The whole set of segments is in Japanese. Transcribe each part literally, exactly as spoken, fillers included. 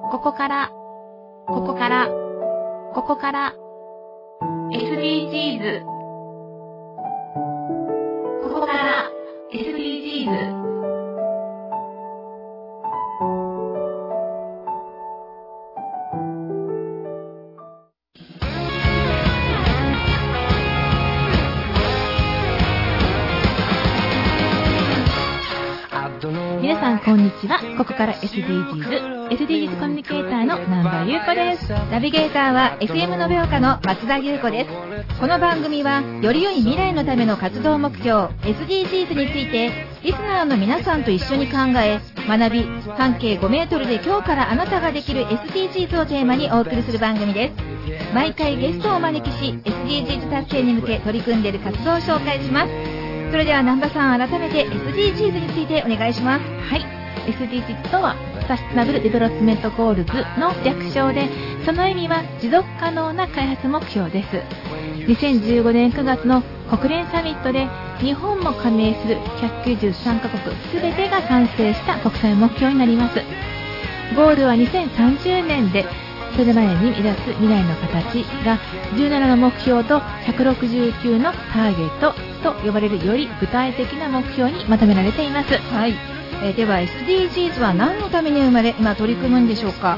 ここから、ここから、ここから、エスディージーズ。ここから、エスディージーズ。皆さんこんにちは。ここから エスディージーズ エスディージーズ コミュニケーターの南波優子です。 ナビゲーターは エフエム 延岡の松田優子です。この番組はより良い未来のための活動目標 エスディージーズ についてリスナーの皆さんと一緒に考え学び、半径ごメートルで今日からあなたができる エスディージーズ をテーマにお送りする番組です。毎回ゲストをお招きし エスディージーズ 達成に向け取り組んでいる活動を紹介します。それでは南波さん、改めて エスディージーズ についてお願いします。 はい、エスディージーズ とはサステナブルデベロップメントゴールズの略称で、その意味は持続可能な開発目標です。にせんじゅうごねんくがつの国連サミットで日本も加盟するひゃくきゅうじゅうさんカ国すべてが賛成した国際目標になります。ゴールはにせんさんじゅうねんで、それまでに目指す未来の形がじゅうななの目標とひゃくろくじゅうきゅうのターゲットと呼ばれるより具体的な目標にまとめられています。 はい、えー、では エスディージーズ は何のために生まれ今取り組むんでしょうか。 はい、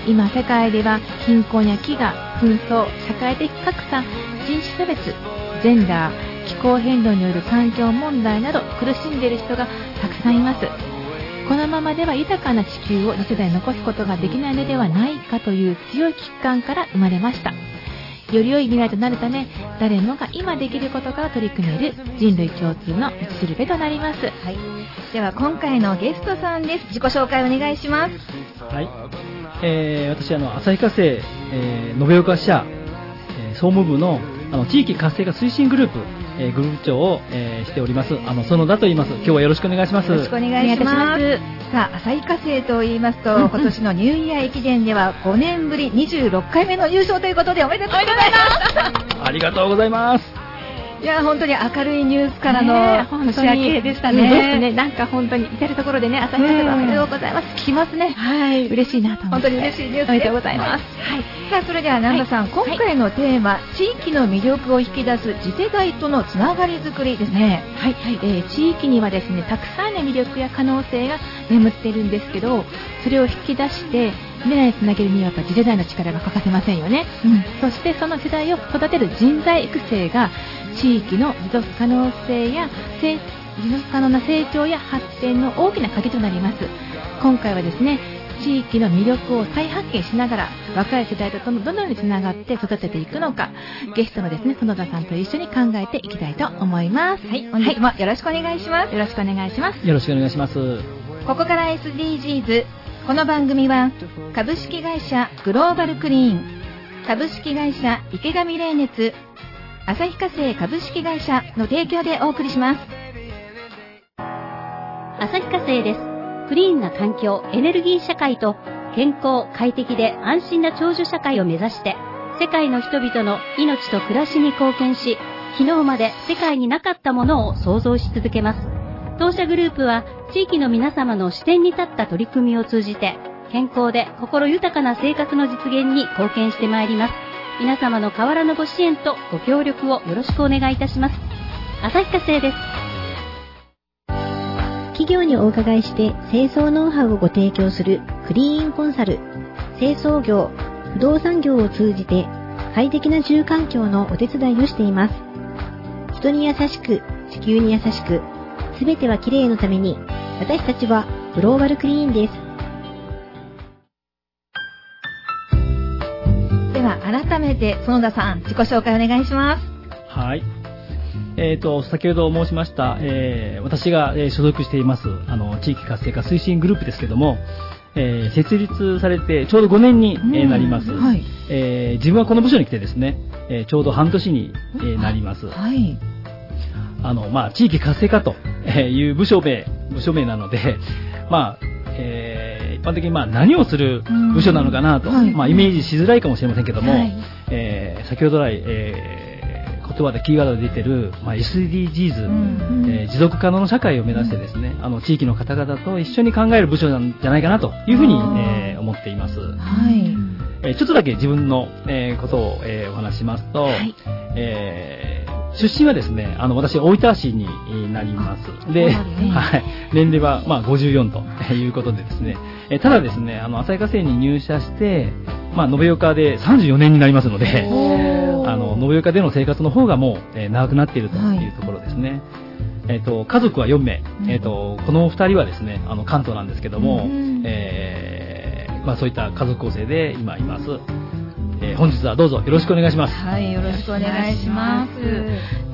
今世界では貧困や飢餓、紛争、社会的格差、人種差別、ジェンダー、気候変動による環境問題など苦しんでいる人がたくさんいます。このままでは豊かな地球を次世代に残すことができないのではないかという強い危機感から生まれました。より良い未来となるため、誰もが今できることから取り組める人類共通の道しるべとなります。 はい、では今回のゲストさんです。自己紹介お願いします。 はい、えー、私あの旭化成、えー、延岡支社、えー、総務部のあの地域活性化推進グループ、えー、グループ長を、えー、しておりますあの園田と言います。今日はよろしくお願いします。 よろしくお願いします。さあ、旭化成と言いますと今年のニューイヤー駅伝ではごねんぶりにじゅうろっかいめの優勝ということでおめでとうございますありがとうございます。 いや本当に明るいニュースからの年明けでしたね。 ですね。なんか本当に至るところでね、旭化成おめでとうございます聞きますね。 はい、 嬉しいなと思って。 本当に嬉しいニュースです。 おめでとうございます。はい。 さあそれでは南波さん、はい、今回のテーマ、はい、地域の魅力を引き出す次世代とのつながりづくりですね。 はい、はいえー、地域にはですねたくさんの魅力や可能性が眠っているんですけど、それを引き出して未来につなげるにはやっぱ次世代の力が欠かせませんよね。うん、そしてその世代を育てる人材育成が地域の持続可能性や持続可能な成長や発展の大きな鍵となります。今回はですね、地域の魅力を再発見しながら若い世代とどのようにつながって育てていくのか、ゲストのですね園田さんと一緒に考えていきたいと思います。 はい、本日もよろしくお願いします。 よろしくお願いします。 よろしくお願いします。 ここから エスディージーズ。この番組は株式会社グローバルクリーン、株式会社池上冷熱、旭化成株式会社の提供でお送りします。 旭化成です。クリーンな環境、エネルギー社会と健康、快適で安心な長寿社会を目指して、世界の人々の命と暮らしに貢献し、昨日まで世界になかったものを創造し続けます。当社グループは地域の皆様の視点に立った取り組みを通じて、健康で心豊かな生活の実現に貢献してまいります。皆様の変わらぬご支援とご協力をよろしくお願いいたします。旭化成です。 企業にお伺いして清掃ノウハウをご提供するクリーンコンサル、清掃業、不動産業を通じて快適な住環境のお手伝いをしています。人に優しく、地球に優しく、すべてはきれいのために、私たちはグローバルクリーンです。 では改めて園田さん、自己紹介お願いします。 はい、えーと、先ほど申しました、えー、私が、えー、所属していますあの地域活性化推進グループですけども、えー、設立されてちょうどごねんに、えー、なります、はいえー、自分はこの部署に来てですね、えー、ちょうど半年に、えー、なります、はいあのまあ、地域活性化という部署名、部署名なので、まあえー、一般的にまあ何をする部署なのかなと、はいまあ、イメージしづらいかもしれませんけども、はいえー、先ほど来、えー、言葉でキーワードで出てる、まあ、エスディージーズ、 うんえー、持続可能な社会を目指してですね、あの地域の方々と一緒に考える部署なんじゃないかなというふうに、えー、思っています。 はい。 えー、ちょっとだけ自分の、えー、ことを、えー、お話しますと、 はい、 えー出身はですね、あの私大分市になります。で、 ね、 はい、年齢はまあごじゅうよんということでですね、えただですね、あの旭化成に入社して、まあ延岡でさんじゅうよねんになりますので、あの延岡での生活の方がもう、えー、長くなっているというところですね。はい、えっと家族はよんめい、えっとこのふたりはですね、あの関東なんですけども、うん、えー、まあそういった家族構成で今います。えー、本日はどうぞよろしくお願いします。 はい、よろしくお願いします。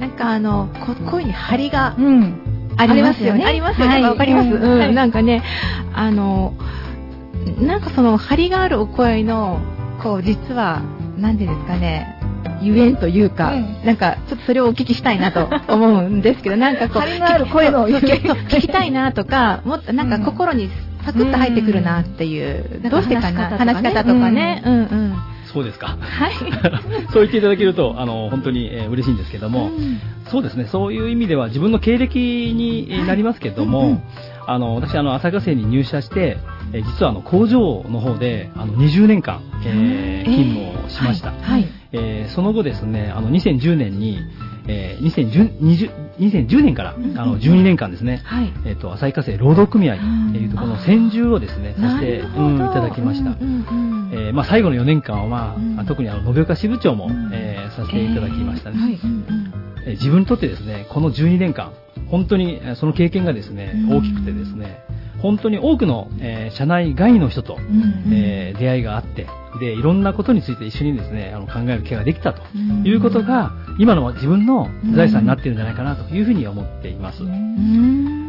なんかあのこ声に張りが、 うん、 ありますよね。ありますよね。わかります。うん、なんかね、あのなんかその張りがあるお声のこう実はなんていうんですかね。ゆえんというか、うん、なんかちょっとそれをお聞きしたいなと思うんですけど、なんかこう張りがある声の聞きたいなとか、もっとなんか心にサクッと入ってくるなっていう、うん、どうしてかな、話し方とかね、うんうん。 そうですか。 はい。 そう言っていただけると、あの、本当に、えー、嬉しいんですけども、うん、そうですね、そういう意味では自分の経歴になりますけども、はいうんうん、あの、私、あの、旭化成に入社して、えー、実はあの、工場の方で、あの、にじゅうねんかん、えー、勤務をしました。 えー、はい。はい、 えー、その後ですね、あの、にせんじゅうねんに、えー、にせんじゅう、にせんじゅうねんから、うん、あのじゅうにねんかんですね、はい、えっ、ー、と旭化成労働組合というところの専従をですねさせて、うん、いただきました。うんうんうんえー、まあ最後のよねんかんは、うん、特にあの延岡支部長も、うんえー、させていただきましたね。えーはいえー、自分にとってですねこのじゅうにねんかん本当にその経験がですね、うん、大きくてですね本当に多くの、えー、社内外の人と、うんうんえー、出会いがあってでいろんなことについて一緒にですねあの考える機会ができたということが、うん、今の自分の財産になっているんじゃないかなというふうに思っています。うん、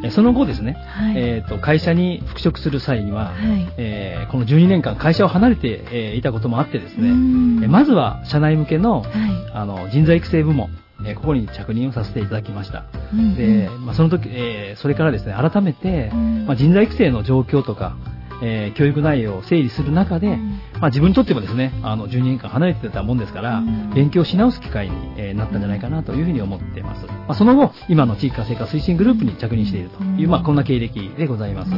その後ですね、はいえー、と会社に復職する際には、はいえー、このじゅうにねんかん会社を離れて、えー、いたこともあってですね、うん、まずは社内向けの、はい、あの人材育成部門えー、ここに着任をさせていただきました。うんうん、で、まあ、その時、えー、それからですね、改めて、うんまあ、人材育成の状況とか、えー、教育内容を整理する中で、うんまあ、自分にとってもですね、あのじゅうにねんかん離れてたもんですから、うん、勉強し直す機会に、えー、なったんじゃないかなというふうに思っています。まあ、その後、今の地域活性化推進グループに着任しているという、うん、まあ、こんな経歴でございます。うん、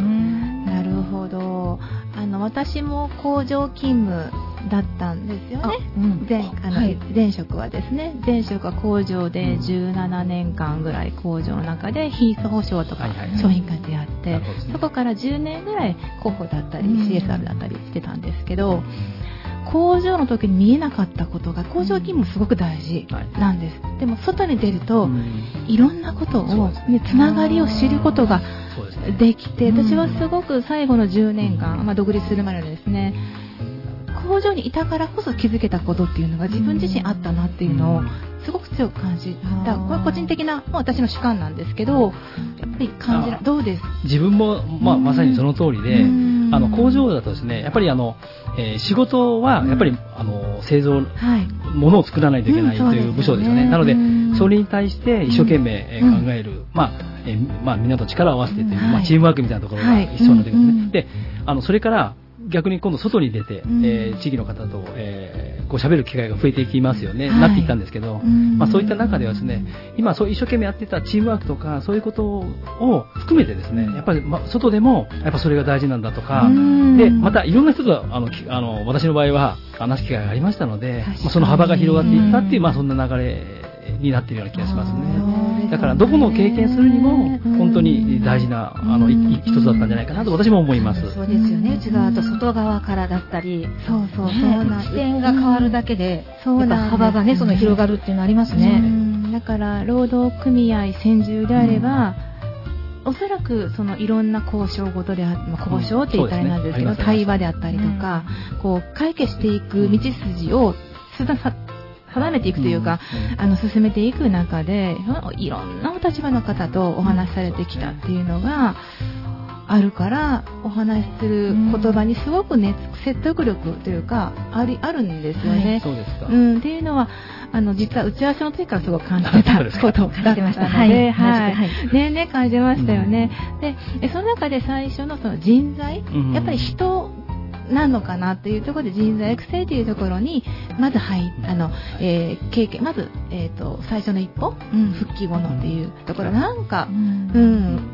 なるほど。あの私も工場勤務だったんですよね。うん、前あの、はい、前職はですね、前職は工場でじゅうななねんかんぐらい工場の中で品質保証とか商品開発やって、はいはいはい、そこからじゅうねんぐらい広報だったり シーエスアール だったりしてたんですけど、工場の時に見えなかったことが工場勤務すごく大事なんです。はい、でも外に出ると、うん、いろんなことを、ね、つながりを知ることができて、私はすごく最後のじゅうねんかん、まあ、独立するまでですね、工場にいたからこそ気づけたことっていうのが自分自身あったなっていうのをすごく強く感じた。これは個人的な私の主観なんですけど、やっぱり感じらどうです？ 自分も、まあ、まさにその通りで、あの工場だとですね、やっぱりあの、えー、仕事はやっぱり、あの製造、はい、物を作らないといけないという部署ですよね。なのでそれに対して一生懸命、えー、考える、まあえーまあ、みんなと力を合わせてという、まあ、チームワークみたいなところが必要になってくるんですね。で、あのそれから逆に今度外に出て、うんえー、地域の方と、えー、こう喋る機会が増えていきますよね、はい、なっていったんですけど、まあ、そういった中ではですね、今そう一生懸命やってたチームワークとかそういうことを含めてですね、やっぱり、まあ、外でもやっぱそれが大事なんだとか、でまたいろんな人とあのあの私の場合は話す機会がありましたので、まあ、その幅が広がっていったっていう、まあ、そんな流れになっているような気がしますね。だからどこの経験するにも本当に大事なあの一つだったんじゃないかなと私も思います。 そうですよね。内側と外側からだったり、 そうそうそうな視点が変わるだけで、やっぱ幅がねその広がるっていうのありますね。 だから労働組合専従であれば、うん、おそらくそのいろんな交渉ごとであ、まあ、交渉って言ったらなんですけど、うんね、対話であったりとか、うん、こう解決していく道筋をすださ定めていくというか、うんうん、あの進めていく中でいろんなお立場の方とお話しされてきたっていうのがあるからお話しする言葉にすごく、ね、説得力というかありあるんですよね。 はい、そうですか。 うん、っていうのはあの実は打ち合わせの時からすごく感じてたことだったので、はい、はいはい、ねね感じましたよね。うん、でその中で最初のその人材、うん、やっぱり人なんのかなっていうところで人材育成というところにまず入あの、えー、経験まず、えー、と最初の一歩、うん、復帰後のっていうところなんか、うん、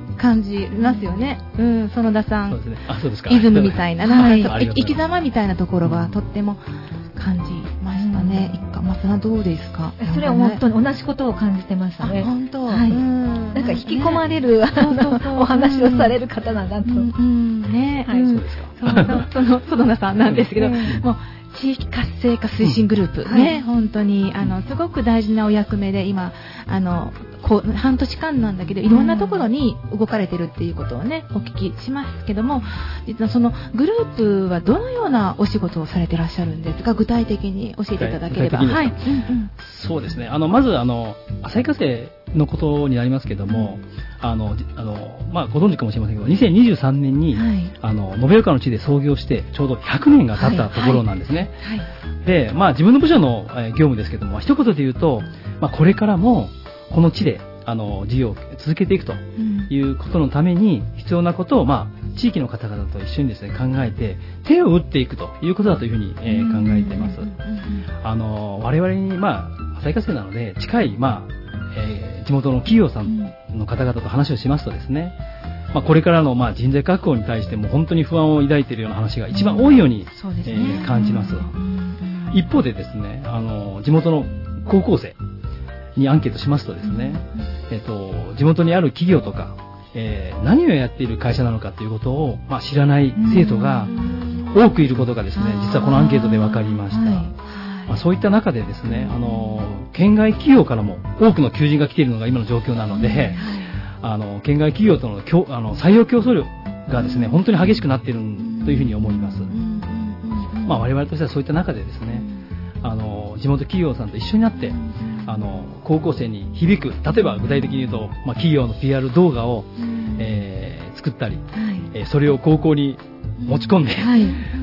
感じますよね、うん、園田さん、 そうですね、あ、そうですか、 イズムみたいな、なんか、 はい、 生き様みたいなところがとっても感じましたね。一家松さんどうですか？ それは本当に同じことを感じてましたね。 本当、 はい、なんか引き込まれる、ね、お話をされる方なんだと。うんうん、 ね、 はい、そうですか。 その園田さんなんですけど、もう地域活性化推進グループ、うん、ね、はい、本当にあのすごく大事なお役目で今あのこう半年間なんだけどいろんなところに動かれてるっていうことをねお聞きしますけども、実はそのグループはどのようなお仕事をされてらっしゃるんですか？具体的に教えていただければ。はい、うんうん、 そうですね。あのまずあの旭化成のことになりますけども、うん、あのあのまあご存知かもしれませんけど、にせんにじゅうさんねんに、はい、あの延岡の地で創業してちょうどひゃくねんが経ったところなんですね。はいはい、で、まあ自分の部署の業務ですけども、一言で言うと、まあこれからもこの地であの事業を続けていくということのために必要なことを、まあ、地域の方々と一緒にですね考えて手を打っていくということだというふうに、えー、考えています。あの我々に、まあ、旭化成なので近い、まあえー、地元の企業さんの方々と話をしますとですね、まあ、これからの、まあ、人材確保に対しても本当に不安を抱いているような話が一番多いように、うんねえー、感じます。一方でですね、あの地元の高校生にアンケートしますとですね、えっと、地元にある企業とか、えー、何をやっている会社なのかということを、まあ、知らない生徒が多くいることがですね、実はこのアンケートで分かりました。まあ、そういった中でですね、あの県外企業からも多くの求人が来ているのが今の状況なので、あの県外企業とのあの採用競争力がですね本当に激しくなっているというふうに思います。まあ、我々としてはそういった中でですね、あの地元企業さんと一緒になってあの高校生に響く、例えば具体的に言うと、まあ、企業の ピーアール 動画を、えー、作ったり、はいえー、それを高校に持ち込んで、はい、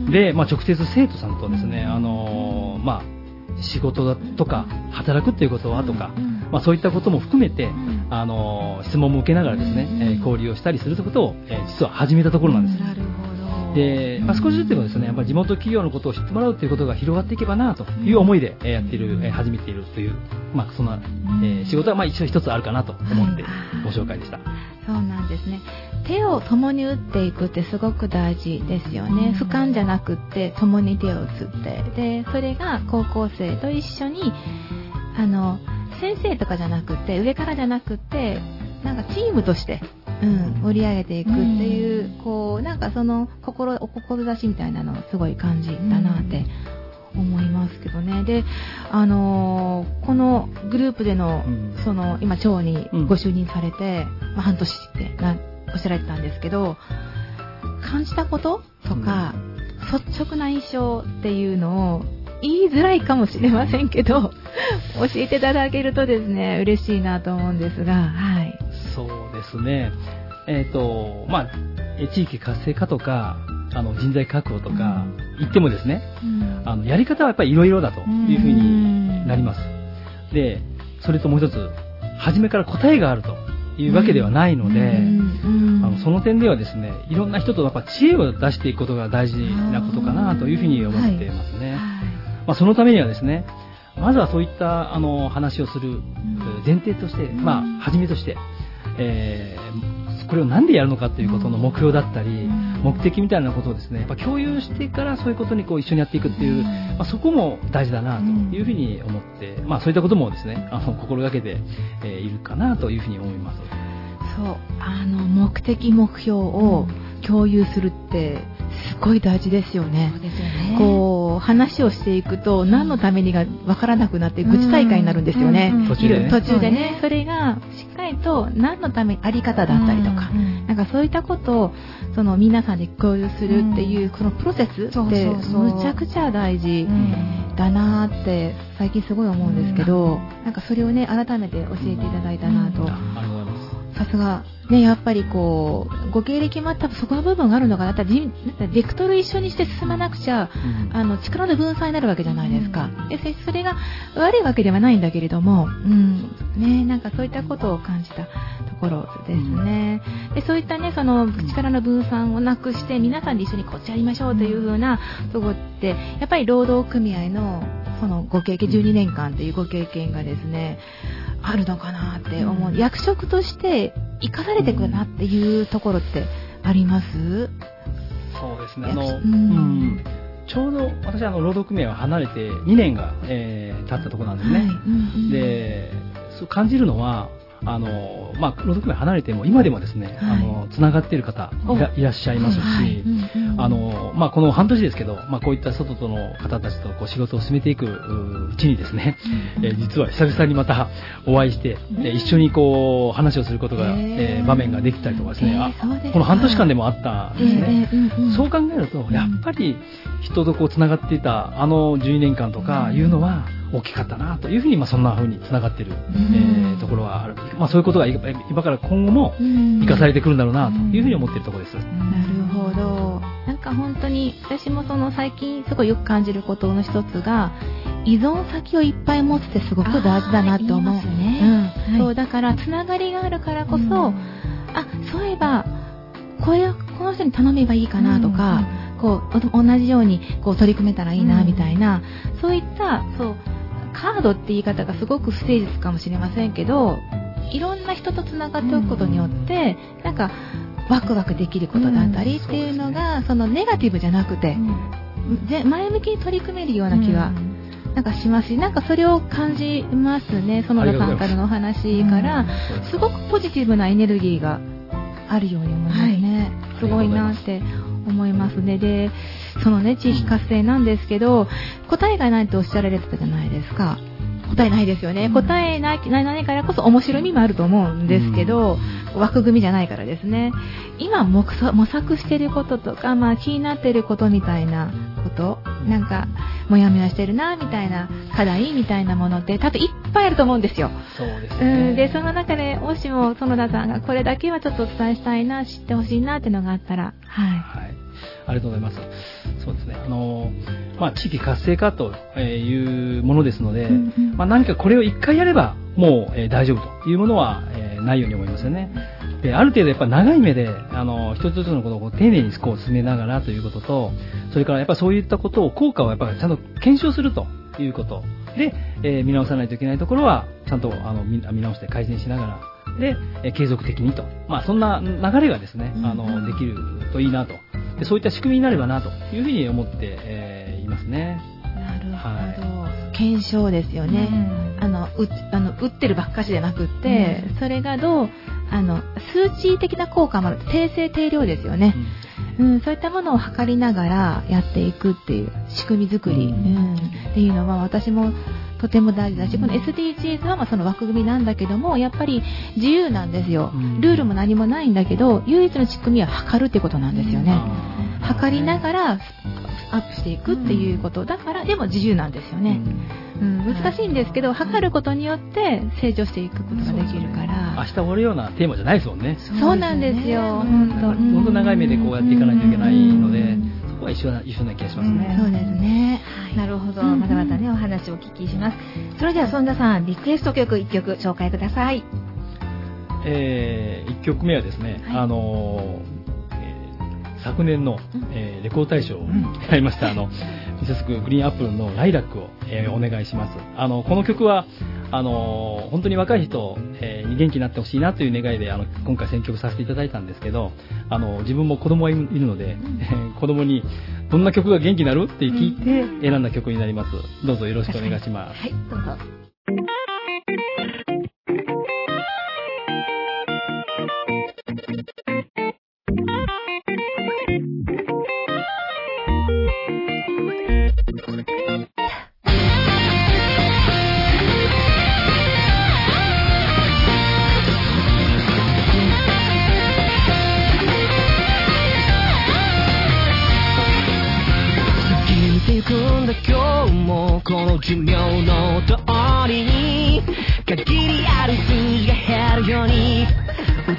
で、まあ、直接生徒さんとですね、あのーまあ、仕事だとか働くっていうことはとか、まあ、そういったことも含めて、あのー、質問も受けながらですね、えー、交流をしたりするということを、えー、実は始めたところなんです。なるほど。で、まあ、少しずつでもですね、やっぱり地元企業のことを知ってもらうということが広がっていけばなという思いでやっている、えー、始めているという、まあ、そんな、えー、仕事はまあ一応一つあるかなと思ってご紹介でした。 そうなんですね。手を共に打っていくってすごく大事ですよね。俯瞰じゃなくって共に手を打つって、でそれが高校生と一緒にあの先生とかじゃなくって上からじゃなくってなんかチームとして、うん、盛り上げていくっていう、こうなんかその心お志みたいなのをすごい感じたなって思いますけどね。で、あのー、このグループでの、うん、その今長にご就任されて、うんまあ、半年ってなおっしゃられてたんですけど、感じたこととか、うん、率直な印象っていうのを言いづらいかもしれませんけど教えていただけるとですね嬉しいなと思うんですが、はい。 そうですね。えっとまあ地域活性化とかあの人材確保とか言ってもですね、うん、あのやり方はやっぱりいろいろだというふうになります。で、それともう一つ初めから答えがあるというわけではないので、うんうん、あのその点ではですね、いろんな人とやっぱ知恵を出していくことが大事なことかなというふうに思っていますね。はいはいまあ、そのためにはですね、まずはそういったあの話をする前提として、まあ初めとして、えー、これを何でやるのかということの目標だったり、目的みたいなことをですね、やっぱ共有してからそういうことにこう一緒にやっていくっていう、まあ、そこも大事だなというふうに思って、まあそういったこともですね、あの心がけて、えー、いるかなというふうに思います。 そう、あの目的目標を共有するってすごい大事ですよね。そうですよね。こう話をしていくと何のためにが分からなくなって愚痴大会になるんですよね。 途中でね。 途中でね。それがしっかりと何のためあり方だったりとか、なんかそういったことをその皆さんで共有するっていうこのプロセスってむちゃくちゃ大事だなって最近すごい思うんですけど、なんかそれをね改めて教えていただいたなと。 ありがとうございます。 さすが。ね、やっぱりこう、ご経歴も多分そこの部分があるのかな。だってベクトル一緒にして進まなくちゃ、うん、あの、力の分散になるわけじゃないですか。うん、で、それが悪いわけではないんだけれども、うん、ね、なんかそういったことを感じたところですね。うん、で、そういったね、その力の分散をなくして、皆さんで一緒にこっちやりましょうというふうなところって、やっぱり労働組合のそのご経験、じゅうにねんかんというご経験がですね、あるのかなって思う。うん、役職として生かされてくるなっていうところってあります？ そうですね。あの、うん、ちょうど私はあの労働組合を離れてにねんが、えー、経ったところなんですね。はい、うんうん、で、そう感じるのは、あのまあ、労働組合離れても今でもですね、はい、あのつながっている方い ら, いらっしゃいますし、はいうんうん、あのまあ、この半年ですけど、まあ、こういった外との方たちとこう仕事を進めていくうちにですね、うんうん、えー、実は久々にまたお会いして、うん、えー、一緒にこう話をすることが、えー、場面ができたりとかですね、えー、あですこの半年間でもあったんですね、えーうんうん、そう考えるとやっぱり人とこうつながっていたあのじゅうにねんかんとかいうのは大きかったなというふうに、まあ、そんなふうにつながっている、えー、ところはある、まあ、そういうことが今から今後も生かされてくるんだろうなというふうに思っているところです。 なるほど。なんか本当に私もその最近すごいよく感じることの一つが、依存先をいっぱい持つってすごく大事だなと思う。ね、うんはい、そうだからつながりがあるからこそ、うん、あ、そういえばこれこの人に頼めばいいかなとか、うん、こう同じようにこう取り組めたらいいなみたいな、うん、そういったそうカードって言い方がすごく不誠実かもしれませんけど、いろんな人とつながっておくことによって、うん、なんかワクワクできることだったりっていうのが、うん そ, ね、そのネガティブじゃなくて、うん、前向きに取り組めるような気が、うん、なんかしますし、なんかそれを感じますね。園田さんからのお話から、うん、すごくポジティブなエネルギーがあるように思いますね。はい、すごいなって思いますね。で、そのね、地域活性なんですけど、答えがないとおっしゃられてたじゃないですか。答えないですよね。答えない、ないからこそ面白みもあると思うんですけど、うん、枠組みじゃないからですね。今模索していることとか、まあ気になっていることみたいなこと、なんかもやもやしてるなみたいな課題みたいなものって多分いっぱいあると思うんですよ。 そうですね。 うん、でその中でもしも園田さんがこれだけはちょっとお伝えしたいな、知ってほしいなっていうのがあったら、はい。 はい。ありがとうございます。そうですね。あのまあ地域活性化というものですので、うんうん、まあ何かこれを一回やればもう、えー、大丈夫というものは、えー、ないように思いますよね。で、ある程度やっぱ長い目であの一つ一つのことをこう丁寧にこう進めながらということと、それからやっぱそういったことを効果をやっぱりちゃんと検証するということで、えー、見直さないといけないところはちゃんとあの 見, 見直して改善しながら。で、えー、継続的にと、まあ、そんな流れがですね、あのできるといいなと、でそういった仕組みになればなというふうに思って、えー、いますね。 なるほど、はい、検証ですよね、うん、あのうあの打ってるばっかしじゃなくって、うん、それがどうあの数値的な効果もある、定性定量ですよね、うんうん、そういったものを測りながらやっていくっていう仕組み作り、うんうん、っていうのは私もとても大事だし、この エスディージーズ はまあその枠組みなんだけども、やっぱり自由なんですよ。ルールも何もないんだけど、唯一の仕組みは測るってことなんですよね。測りながらアップしていくっていうことだから、でも自由なんですよね。うん、難しいんですけど、測ることによって成長していくことができるから。 明日終わるようなテーマじゃないですもんね。 そうなんですよ。 本当長い目でこうやっていかないといけないので、そこは一緒な一緒な気がしますね。 そうですね。 なるほど、またまたねお話をお聞きします。それでは園田さん、リクエスト曲いっきょく紹介ください。 えー、いっきょくめはですね、はい、あのー、昨年の、えー、レコード大賞をやりました、うん、あのミセスグリーンアップルのライラックを、えー、お願いします。あのこの曲はあのー、本当に若い人、えー、に元気になってほしいなという願いであの今回選曲させていただいたんですけど、あの自分も子供がいるので、うん、子供にどんな曲が元気になるって聞いて選んだ曲になります。どうぞよろしくお願いします。 はい、どうぞ。 今日もこの寿命の通りに限りある数字が減るように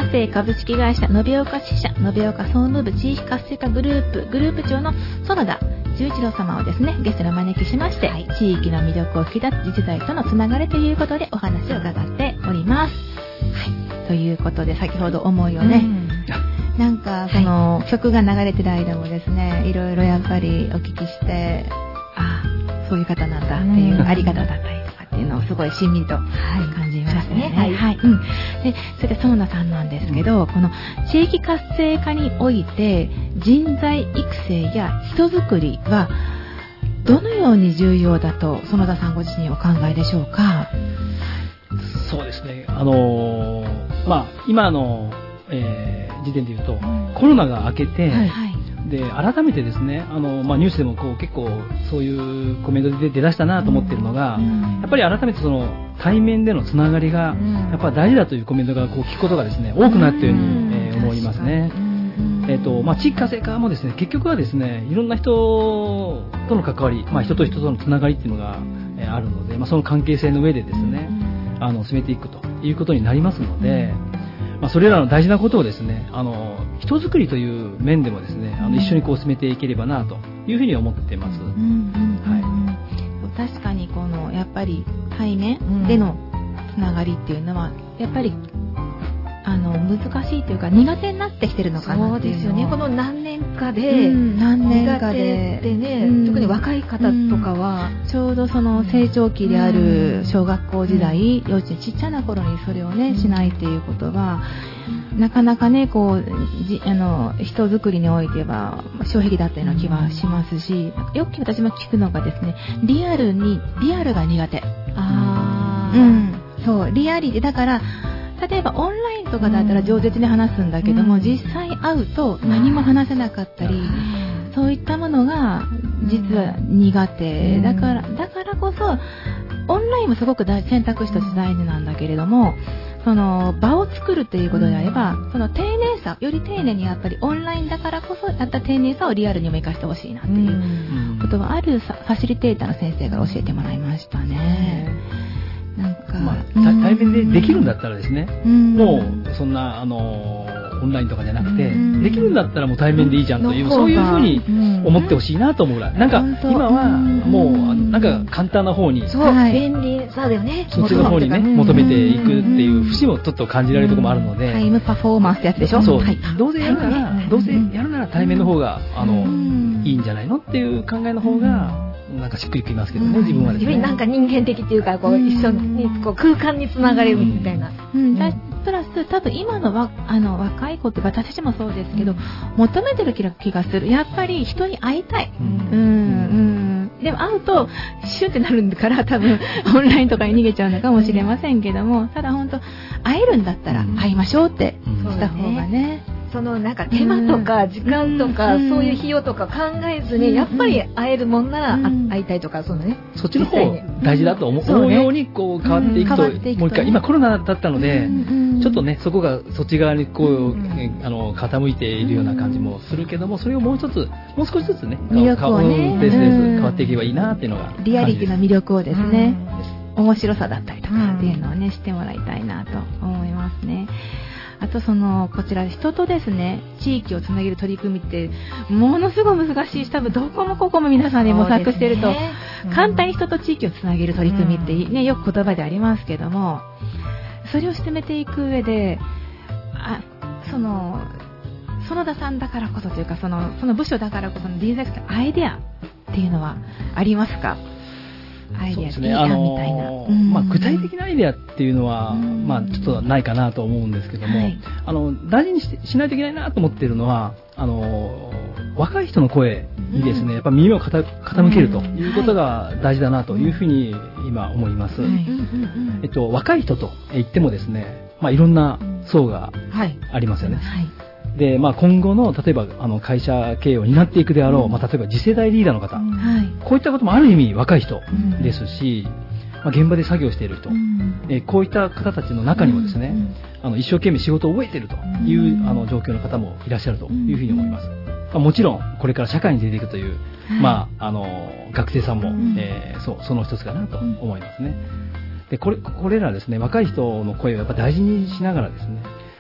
生株式会社延岡支社延岡総務部地域活性化グループグループ長の園田十一郎様をですねゲストにお招きしまして、はい、地域の魅力を引き出す次世代とのつながりということでお話を伺っております。はい、ということで先ほど思いをね、うんなんかその、はい、曲が流れてる間もですねいろいろやっぱりお聞きしてああそういう方なんだっていうあり方だったりとかっていうのをすごいしんみりと感じましたね。はいはいうん、でそれで園田さんなんですけど、うん、この地域活性化において人材育成や人づくりはどのように重要だと園田さんご自身お考えでしょうか。 そうですねあのー、まあ今の、えー時点で言うと、うん、コロナが明けて、はいはい、で改めてですねあの、まあ、ニュースでもこう結構そういうコメントで出だしたなと思っているのが、うん、やっぱり改めてその対面でのつながりが、うん、やっぱ大事だというコメントがこう聞くことがですね多くなったように、うんえー、思いますね。えーとまあ、地域活性化もですね結局はですねいろんな人との関わり、まあ、人と人とのつながりっていうのが、えー、あるので、まあ、その関係性の上でですねあの進めていくということになりますので、まあ、それらの大事なことをですねあの人づくりという面でもですねあの一緒にこう進めていければなというふうに思っています。うんうんうんはい、確かにこのやっぱり対面でのつながりっていうのはやっぱりあの難しいというか苦手になってきてるのかなっていうの。 そうですよね。この何年かで、うん、何年かででね、うん、特に若い方とかは、 うん、ちょうどその成長期である小学校時代、うん、幼稚園ちっちゃな頃にそれをね、うん、しないっていうことは、うん、なかなかねこうじあの人づくりにおいては障壁だったような気はしますし、うん、よく私も聞くのがですねリアルにリアルが苦手。あ、うん、そうリアリでだから例えばオンラインとかだったら饒舌に話すんだけども、うん、実際会うと何も話せなかったり、うん、そういったものが実は苦手、うん、だからだからこそオンラインもすごく大選択肢として大事なんだけれどもその場を作るということであれば、うん、その丁寧さより丁寧にやっぱりオンラインだからこそやった丁寧さをリアルにも生かしてほしいなっていうことはあるファシリテーターの先生から教えてもらいましたね。 なんかまあ、対面でできるんだったらですね、うん、もうそんなあのオンラインとかじゃなくて、うん、できるんだったらもう対面でいいじゃんという、うん、そういうふうに思ってほしいなと思うぐらい、なんか今はもうなんか簡単な方に、 そう、はい、便利さだよね、 そっちの方にね求めていくっていう節もちょっと感じられるところもあるので、 タイムパフォーマンスってやつでしょ。 そう、 はい、 どうせやるなら、どうせやるなら対面の方があのいいんじゃないのっていう考えの方がなんかしっくりきますけどね、うん、自分はですね。 なんか人間的っていうかこう、うん、一緒にこう空間につながれるみたいな。 うんうん、プラス多分今のわあの若い子って私たちもそうですけど、うん、求めてる気がする。やっぱり人に会いたい。うんうんうん、でも会うとシュッてなるから多分オンラインとかに逃げちゃうのかもしれませんけども、ただ本当会えるんだったら会いましょうってした方がね。うんそのなんか手間とか時間とか、うん、そういう費用とか考えずに、うん、やっぱり会えるもんなら、うん、会いたいとかそのねそっちの方大事だと思う、思うようにこう変わっていくと、うん、もう一回今コロナだったので、うん、ちょっとねそこがそっち側にこう、うん、あの傾いているような感じもするけども、それをもう一つもう少しずつね魅力をねですです変わっていけばいいなっていうのがリアリティの魅力をですね、うん、面白さだったりとかっていうのをねしてもらいたいなと思いますね。あとそのこちら人とですね地域をつなげる取り組みってものすごい難しいし、多分どこもここも皆さんで模索していると、ねうん、簡単に人と地域をつなげる取り組みって、ね、よく言葉でありますけども、それを進めていく上であその園田さんだからこそというかそのその部署だからこその人材育成アイデアっていうのはありますか？アイデアですね、あのーまあ、具体的なアイデアっていうのは、まあ、ちょっとないかなと思うんですけども、はい、あの大事に し, しないといけないなと思っているのはあのー、若い人の声にですねやっぱ耳を傾けるということが大事だなというふうに今思います、はいえっと、若い人と言ってもですね、まあ、いろんな層がありますよね、はいはいでまあ、今後の例えばあの会社経営を担っていくであろう、うんまあ、例えば次世代リーダーの方、うんはい、こういったこともある意味若い人ですし、うんまあ、現場で作業している人、うんえー、こういった方たちの中にもですね、うん、あの一生懸命仕事を覚えているという、うん、あの状況の方もいらっしゃるというふうに思います、うんまあ、もちろんこれから社会に出ていくという、はいまあ、あの学生さんも、うんえー、そ, その一つかなと思いますね。で こ, れこれらですね若い人の声をやっぱ大事にしながらですね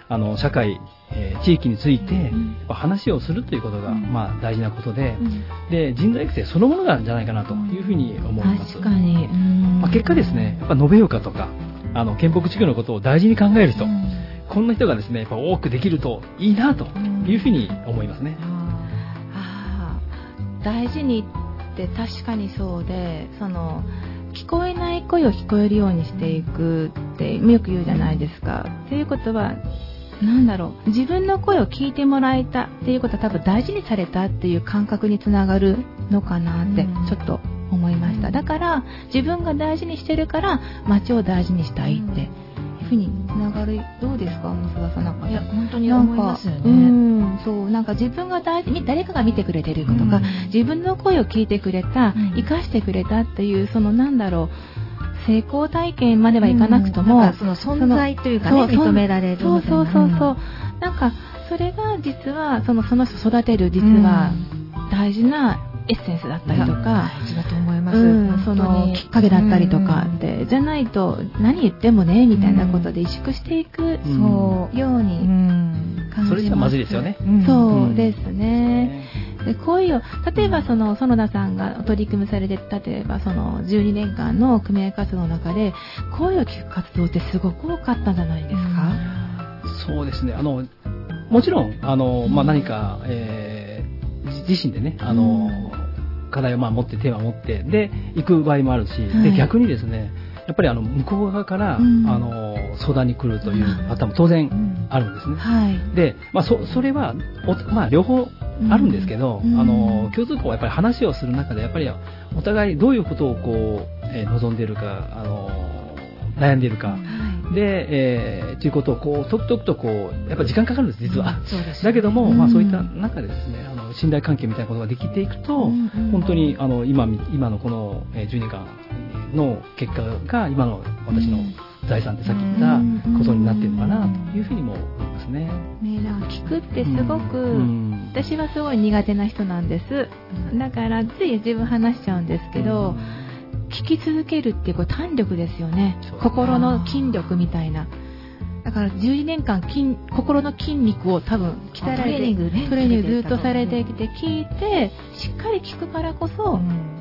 あの社会、えー、地域について話をするということが、まあ、大事なことで、で人材育成そのものなんじゃないかなというふうに思います。 確かに、 まあ、結果ですね、やっぱ延岡とかあの県北地区のことを大事に考える人、こんな人がですねやっぱ多くできるといいなというふうに思いますね。 ああ、大事にって確かにそうで、その聞こえない声を聞こえるようにしていくってよく言うじゃないですか。っていうことはなんだろう、自分の声を聞いてもらえたっていうことは多分大事にされたっていう感覚につながるのかなってちょっと思いました。だから自分が大事にしてるから街を大事にしたいっていうふうにつながる。どうですか、増田さん。なんかいや本当に思いますよね。 うん、そうなんか自分が大事に誰かが見てくれてるとか、うん、自分の声を聞いてくれた、うん、生かしてくれたっていうそのなんだろう、成功体験まではいかなくとも、 うん、なんかその存在というかね、認められるみたいな。 そうそうそうそう、うん、なんかそれが実はそのその人育てる実は大事なエッセンスだったりとか、 大事だと思います、 うん、そのきっかけだったりとかで、うん、じゃないと何言ってもねみたいなことで萎縮していく、うん、そうように感じます。 それじゃまずいですよね。 うん、そうですね。で恋を例えばその園田さんが取り組みされて、例えばそのじゅうにねんかんの組合活動の中で声を聞く活動ってすごく多かったんじゃないですか。 うん、そうですね。あのもちろんあの、まあ、何か、えー、自身でねあの、うん、課題をまあ持ってテーマを持ってで行く場合もあるし、はい、で逆にですねやっぱりあの向こう側から、うん、あの相談に来るというパターンも当然あるんですね。うんはい、で、まあ、そ, それはお、まあ、両方あるんですけど、うん、あの共通項はやっぱり話をする中でやっぱりお互いどういうことをこう、えー、望んでいるかあの悩んでいるか、うん、で、えー、ということをこうとくとくとこうやっぱり時間かかるんです実は。うんそうですね、だけども、うんまあ、そういった中でですねあの信頼関係みたいなことができていくと、うんうん、本当にあの 今, 今のこのじゅうねんかんの結果が今の私の財産ってさっき言ったことになっているのかなというふうにも思いますね。 ね、だから聞くってすごく、うん、私はすごい苦手な人なんです。だからつい自分話しちゃうんですけど、うん、聞き続けるっていうこう胆力ですよね。心の筋力みたいな。だからじゅうにねんかん筋心の筋肉を多分鍛えられてトレーニング、ね、トレーニングずっとされてきて聞いてしっかり聞くからこそ、うん、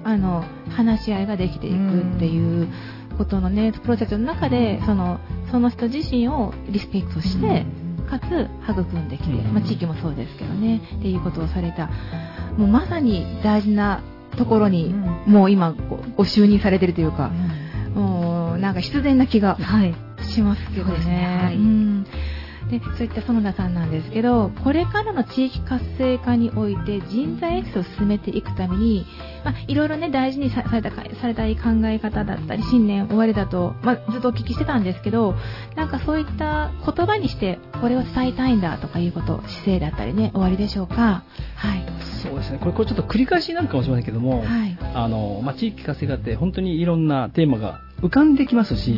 あの話し合いができていくっていうことのねプロセスの中でそのその人自身をリスペクトして、うん、かつ育んできて、うんまあ、地域もそうですけどねっていうことをされたもうまさに大事なところに、うん、もう今ご, ご就任されてるというか、うん、もうなんか必然な気が、はいしますけどね。そうですね、はい、うんでそういった園田さんなんですけどこれからの地域活性化において人材育成を進めていくために、まあ、いろいろね大事にされたされたい考え方だったり信念終わりだと、まあ、ずっとお聞きしてたんですけどなんかそういった言葉にしてこれを伝えたいんだとかいうこと姿勢だったりね終わりでしょうか。はい、 そうですねこれ、これちょっと繰り返しになるかもしれないけども、はいあのまあ、地域活性化って本当にいろんなテーマが浮かんできますし、うん、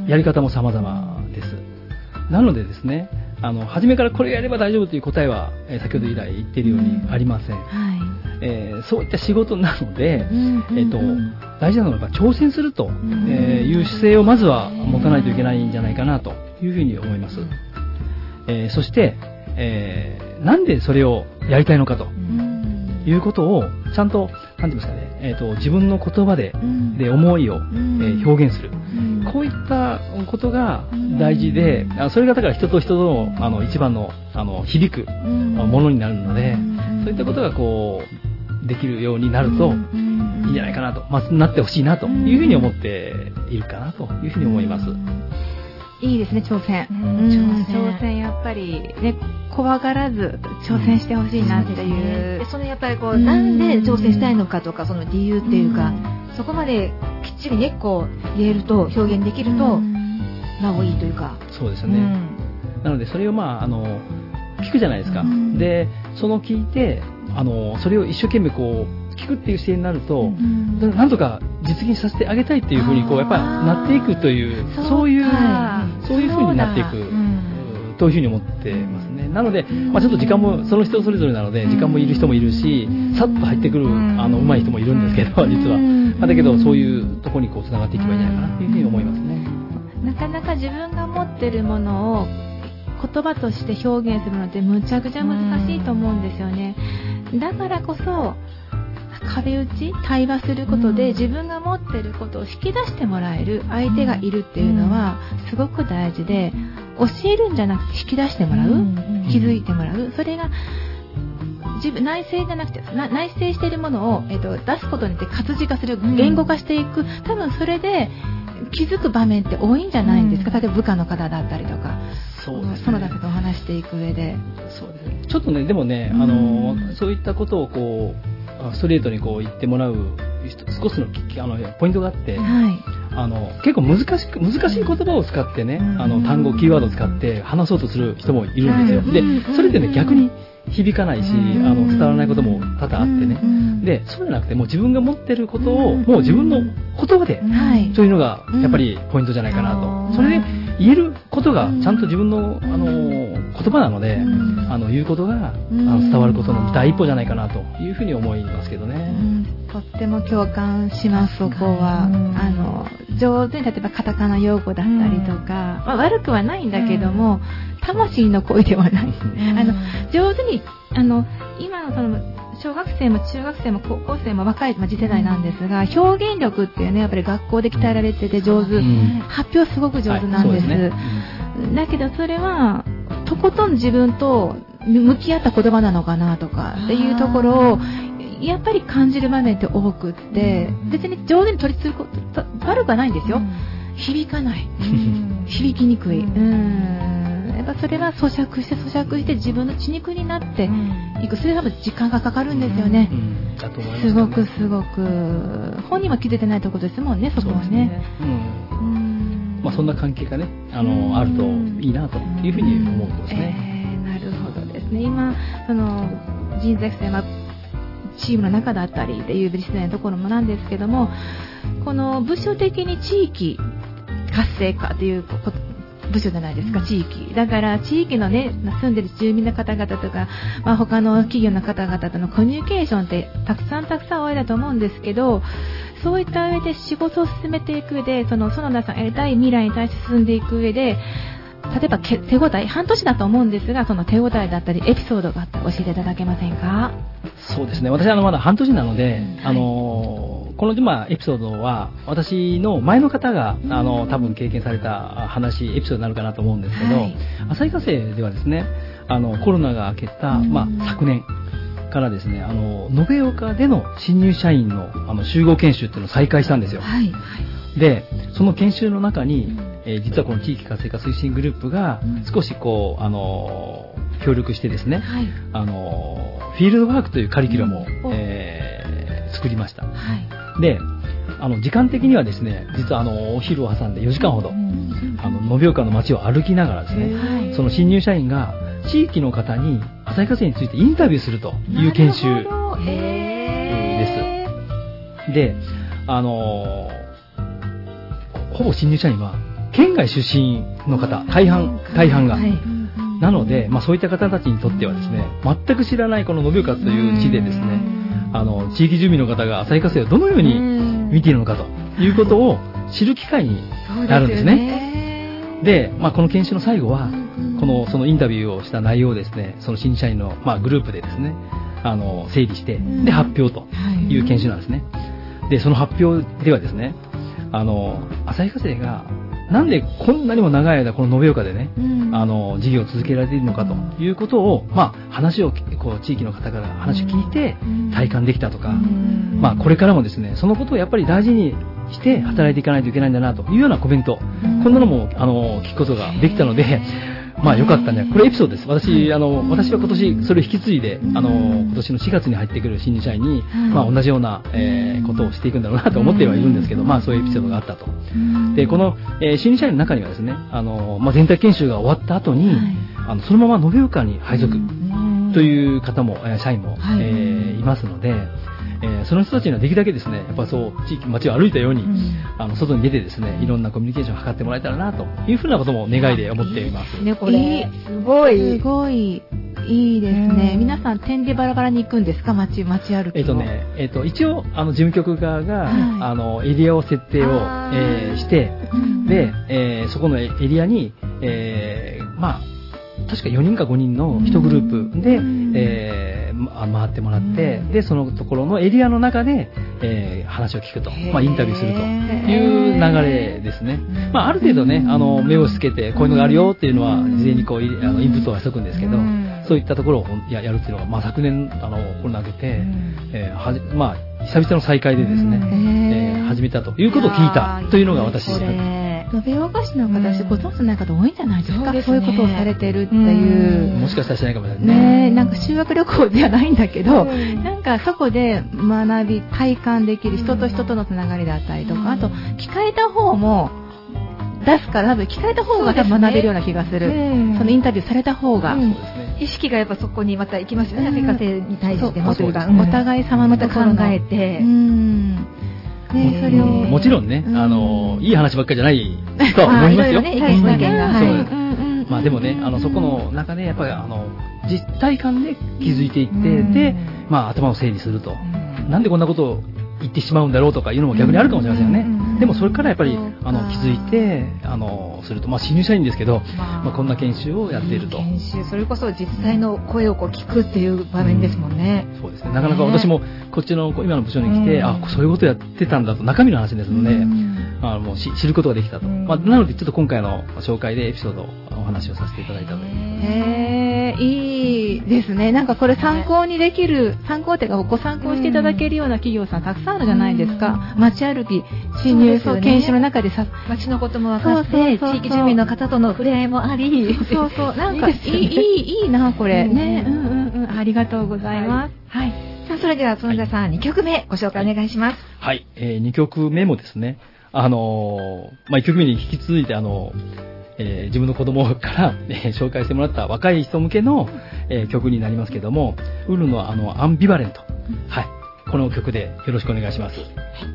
やり方も様々です。なのでですねあの初めからこれやれば大丈夫という答えは、えー、先ほど以来言っているようにありません、うんはいえー、そういった仕事なので、うんうんうんえー、と大事なのは挑戦すると、うんえー、いう姿勢をまずは持たないといけないんじゃないかなというふうに思います、えー、そして、えー、なんでそれをやりたいのかということをちゃんとなんて言いますかね、えー、と自分の言葉で、うん、で思いを、うんえー、表現する、うん、こういったことが大事で、うん、それがだから人と人との、あの一番の、あの響くものになるので、うん、そういったことがこうできるようになるといいんじゃないかなと、まあ、なってほしいなというふうに思っているかなというふうに思います。 いいですね挑戦、うん、挑戦挑戦やっぱりね怖がらず挑戦してほしいなっていう、うん、 でそのやっぱりこう、うん、なんで挑戦したいのかとかその理由っていうか、うん、そこまできっちりねこう言えると表現できると、うん、なおいいというかそうですよね、うん、なのでそれをまああの聞くじゃないですか、うん、でその聞いてあのそれを一生懸命こう聞くっていう姿勢になると、うん、なんとか実現させてあげたいっていうふうにこうやっぱりなっていくというそういうそういうふうになっていく、うん、というふうに思ってますね。なので、まあ、ちょっと時間もその人それぞれなので時間もいる人もいるしさっと入ってくるあの上手い人もいるんですけど実は、まあ、だけどそういうところにこうつながっていけばいいんじゃないかなというふうに思いますね。 なかなか自分が持ってるものを言葉として表現するのってむちゃくちゃ難しいと思うんですよね。だからこそ壁打ち対話することで自分が持っていることを引き出してもらえる相手がいるっていうのはすごく大事で、教えるんじゃなくて引き出してもらう、気づいてもらう、それが自分内省じゃなくてな内省しているものを、えー、と出すことによって活字化する、言語化していく、多分それで気づく場面って多いんじゃないんですか。例えば部下の方だったりとか、 そうですね、 その方とお話していく上で。 そうですね。ちょっとね、でもね、あのそういったことをこうストレートにこう言ってもらう少しのあのポイントがあって、はい、あの結構難しく難しい言葉を使ってね、あの単語キーワードを使って話そうとする人もいるんですよ。はい、でそれでね逆に響かないし、あの伝わらないことも多々あってね、でそうじゃなくてもう自分が持ってることをもう自分の言葉で、そういうのがやっぱりポイントじゃないかなと。それで言えることがちゃんと自分の、あの言葉なので、あの言うことがあの伝わることの第一歩じゃないかなというふうに思いますけどね。 とっても共感します。そこはあの上手に例えばカタカナ用語だったりとか、まあ、悪くはないんだけども、魂の声ではない。あの上手にあの今のその小学生も中学生も高校生も若い、まあ、次世代なんですが、表現力っていうねやっぱり学校で鍛えられてて上手、うん、発表すごく上手なんです、はい、そうですね。だけどそれはとことん自分と向き合った言葉なのかなとかっていうところをやっぱり感じる場面って多くって、別に上手に取り継ぐこと悪くはないんですよ。響かない、響きにくい、うんやっぱそれは咀嚼して咀嚼して自分の血肉になっていく。それは時間がかかるんですよね。だと思いますね。すごくすごく本人は気づいてないところですもんね、そこはね。 まあそんな関係がね、あのあるといいなというふうに思うんですね。 えー、なるほどですね。今その人材育成はチームの中だったりっていうリスナーのところもなんですけども、この部署的に地域活性化という部署じゃないですか、地域だから地域のね住んでる住民の方々とか、まあ、他の企業の方々とのコミュニケーションってたくさんたくさんおありだと思うんですけど、そういった上で仕事を進めていく上で、その園田さんやりたい未来に対して進んでいく上で、例えば手応え半年だと思うんですが、その手応えだったりエピソードがあったら教えていただけませんか。 そうですね、私はあのまだ半年なので、うん、あのー、この、まあ、エピソードは私の前の方が、うん、あの多分経験された話エピソードになるかなと思うんですけど、はい、旭化成ではですね、あのコロナが明けた、まあ、昨年からですね、あの延岡での新入社員の、あの集合研修っていうのを再開したんですよ。はいはい、でその研修の中に、えー、実はこの地域活性化推進グループが少しこう、あのー、協力してですね、はい、あのー、フィールドワークというカリキュラムを、えー、作りました。はい、であの時間的にはですね、実はあのお昼を挟んでよじかんほど、うん、あの延岡の街を歩きながらですね、はい、その新入社員が地域の方に旭化成についてインタビューするという研修です。で、あのー、ほぼ新入社員は県外出身の方、大半大半が、はい、なので、まあ、そういった方たちにとってはですね、全く知らないこの延岡という地でですね、あの地域住民の方が旭化成をどのように見ているのかということを知る機会になるんですね。で、まあ、この研修の最後はこのそのインタビューをした内容をですね、その新社員の、まあ、グループでですね、あの整理してで発表という研修なんですね。でその発表ではですね、あの旭化成がなんでこんなにも長い間この延岡でね、うん、あの事業を続けられているのかということを、まあ、話をこう地域の方から話を聞いて体感できたとか、うん、まあ、これからもですねそのことをやっぱり大事にして働いていかないといけないんだなというようなコメント、うん、こんなのもあの聞くことができたので、まあ良かったね。これエピソードです。私あの私は今年それを引き継いで、あの今年のしがつに入ってくる新入社員に、まあ同じような、えー、ことをしていくんだろうなと思ってはいるんですけど、まあそういうエピソードがあったと。でこの、えー、新入社員の中にはですね、あのまあ全体研修が終わった後に、あのそのまま延岡に配属という方も、えー、社員も、えー、いますので。えー、その人たちにはできるだけですね、やっぱそう地域街を歩いたように、うん、あの外に出てですね、いろんなコミュニケーションを図ってもらえたらなというふうなことも願いで思っています。 ね、これすごいすごいいいですね。皆さん点でバラバラに行くんですか、街街歩きを。 えっとね、えっと一応あの事務局側が、はい、あのエリアを設定を、えー、して、うん、で、えー、そこのエリアに、えー、まあ確かよにんかごにんのいちグループで、えー、回ってもらって、でそのところのエリアの中で、えー、話を聞くと、まあ、インタビューするという流れですね。まあ、ある程度ね、あの目をつけてこういうのがあるよっていうのは事前にこうあのインプットはしとくんですけど、そういったところを や, やるっていうのは、まあ、昨年あのコロナ明けて、えーはじまあ、久々の再開でですね、えー、始めたということを聞いたというのが私ですね。 延岡市の方、私ご存知ない方多いんじゃないですか。そうですね、そういうことをされてるっていう。 もしかしたらしないかもしれないね。 ね、なんか修学旅行ではないんだけど、なんかそこで学び、体感できる人と人とのつながりだったりとか、あと聞かれた方も出すから、多分聞かれた方が多分学べるような気がする。そ, す、ね、そのインタビューされた方が。うん、 意識がやっぱそこにまた行きますよね。学生に対してもというか、 お互い様のところの考えて。 うんね、それをもちろんね、あのいい話ばっかりじゃないとは思いますよ。 ね、意見が、はい、 まあでもね、あのそこの中でやっぱりあの実体感で気づいていって、で、まあ頭を整理すると、なんでこんなことを言ってしまうんだろうとかいうのも逆にあるかもしれませんよね。でもそれからやっぱりあの気づいてあのすると、まあ新入社員ですけど、まあこんな研修をやっていると。 研修、それこそ実際の声をこう聞くっていう場面ですもんね。 うん、そうですね。なかなか私もこっちの今の部署に来て、あ、そういうことやってたんだと、中身の話ですので、あのもう知ることができたと。まあなのでちょっと今回の紹介でエピソードお話をさせていただいたという。 へー、いいですね。なんかこれ参考にできる、参考っていうかご参考していただけるような企業さんたくさんあるじゃないですか。街歩き、侵入、そう、研修の中でさ、 街のことも分かって、地域住民の方との触れ合いもあり、 そうそう、なんかいい、いい、いいな、これ。ね、うんうんうん、ありがとうございます。はい。 さあ、それでは、園田さん、にきょくめご紹介お願いします。 はい、えー、にきょくめもですね、あのー、まあ、いっきょくめに引き続いて、あのー、えー、自分の子供から、えー、紹介してもらった若い人向けの、えー、曲になりますけども、ウルのあのアンビバレント、はい、この曲でよろしくお願いします。はい。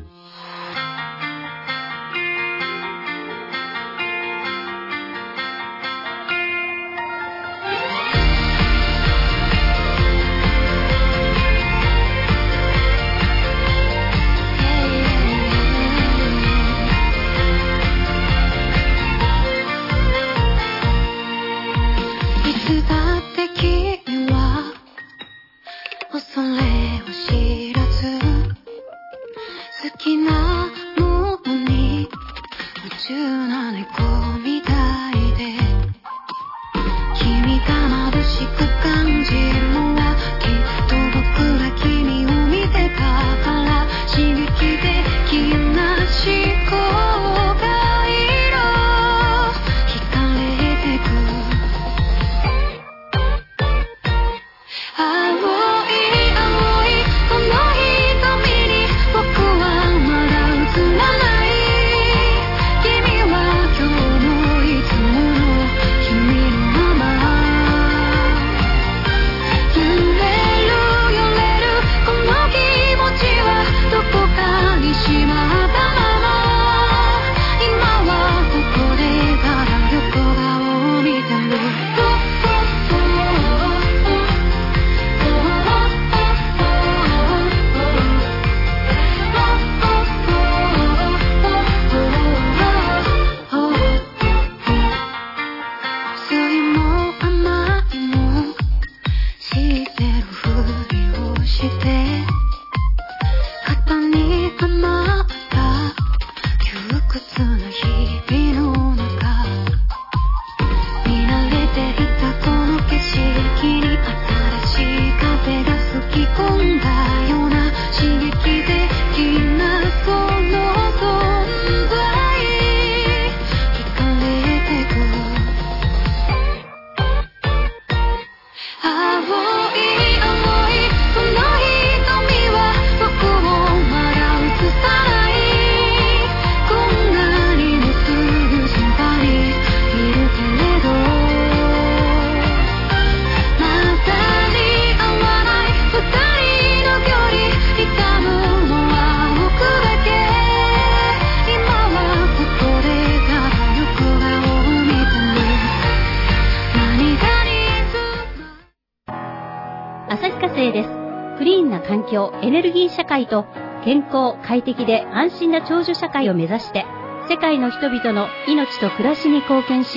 エネルギー社会と健康快適で安心な長寿社会を目指して世界の人々の命と暮らしに貢献し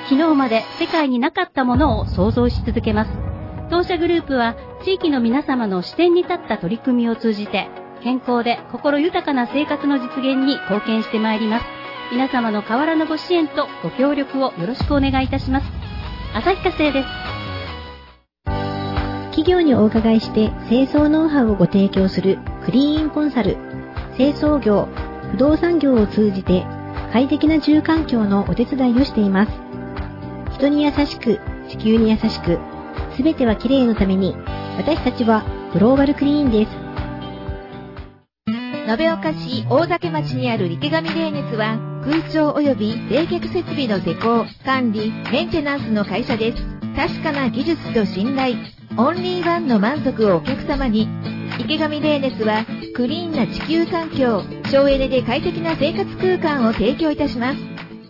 昨日まで世界になかったものを創造し続けます。当社グループは地域の皆様の視点に立った取り組みを通じて健康で心豊かな生活の実現に貢献してまいります。皆様の変わらぬご支援とご協力をよろしくお願いいたします。旭化成です。 企業にお伺いして清掃ノウハウをご提供するクリーンコンサル。清掃業、不動産業を通じて快適な住環境のお手伝いをしています。人に優しく、地球に優しく、すべては綺麗のために、私たちはグローバルクリーンです。 延岡市大嶽町にある池上冷熱は空調及び冷却設備の施工、管理、メンテナンスの会社です。確かな技術と信頼、オンリーワンの満足をお客様に。池上冷熱はクリーンな地球環境、省エネで快適な生活空間を提供いたします。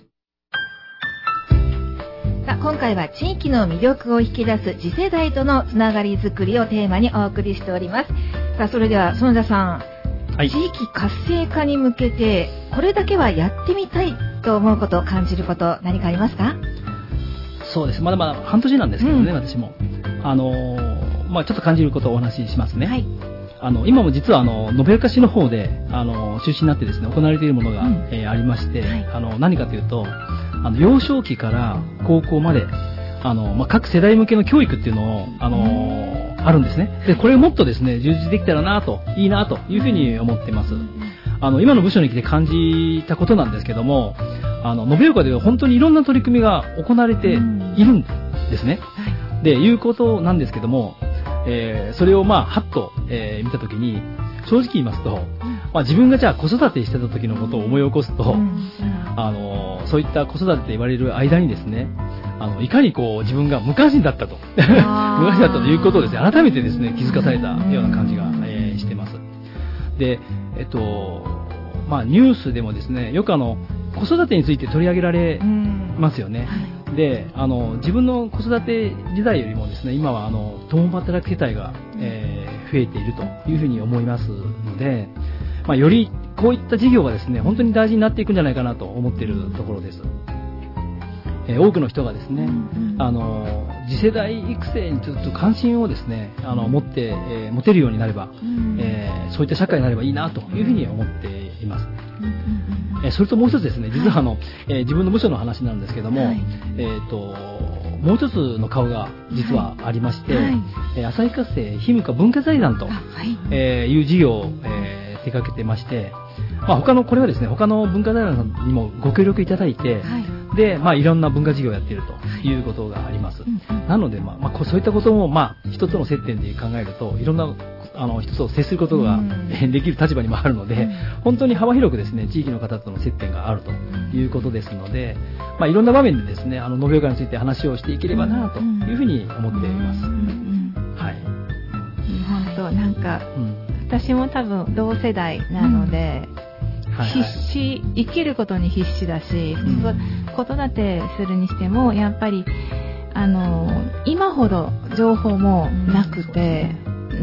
さあ、今回は地域の魅力を引き出す次世代とのつながりづくりをテーマにお送りしております。さあ、それでは園田さん、はい、地域活性化に向けてこれだけはやってみたいと思うこと、感じること何かありますか？ そうです。まだまだ半年なんですけどね、うん、私もあのー、まあちょっと感じることをお話ししますね。はい。あの今も実はあの延岡市の方であの中心になってですね行われているものが、うんえー、ありまして、はい、あの何かというとあの幼少期から高校まであの、まあ、各世代向けの教育っていうのをあのーあるんですね。で、これをもっとですね、充実できたらなと、いいなというふうに思っています。あの、今の部署に来て感じたことなんですけども、あの、延岡では本当にいろんな取り組みが行われているんですね。で、いうことなんですけども、えー、それをまあ、はっと、えー、見たときに、正直言いますと、まあ、自分がじゃあ子育てしてた時のことを思い起こすと、あの、そういった子育てと言われる間にですね、あのいかにこう自分が無関心だったと無関心だったということをですね改めてですね気づかされたような感じが、えー、しています。で、えっとまあニュースでもですねよくあの子育てについて取り上げられますよね。で、あの自分の子育て時代よりもですね今はあの共働き世帯が、えー、増えているというふうに思いますので、まあ、よりこういった事業がですね本当に大事になっていくんじゃないかなと思っているところです。えー、多くの人がですね、うんうん、あの次世代育成にちょっと関心をですねあの持って、えー、持てるようになれば、うんえー、そういった社会になればいいなというふうに思っています。うんうんえー、それともう一つですね実はあの、えー、自分の部署の話なんですけども、はいえー、ともう一つの顔が実はありまして、はいえー、旭化成ひむか文化財団と、はいえー、いう事業を、えー、手掛けてまして、まあ、他のこれはですね他の文化財団さんにもご協力いただいて、はいでまあ、いろんな文化事業をやっているということがあります。なので、まあまあ、そういったことも、まあ、一つの接点で考えるといろんなあの人と接することができる立場にもあるので本当に幅広くですね地域の方との接点があるということですので、まあ、いろんな場面でですねあの延岡について話をしていければなというふうに思っています。はい、 本当なんか、うん、私も多分同世代なので、うん必死生きることに必死だし、うん、子育てするにしてもやっぱりあの今ほど情報もなくて、うん、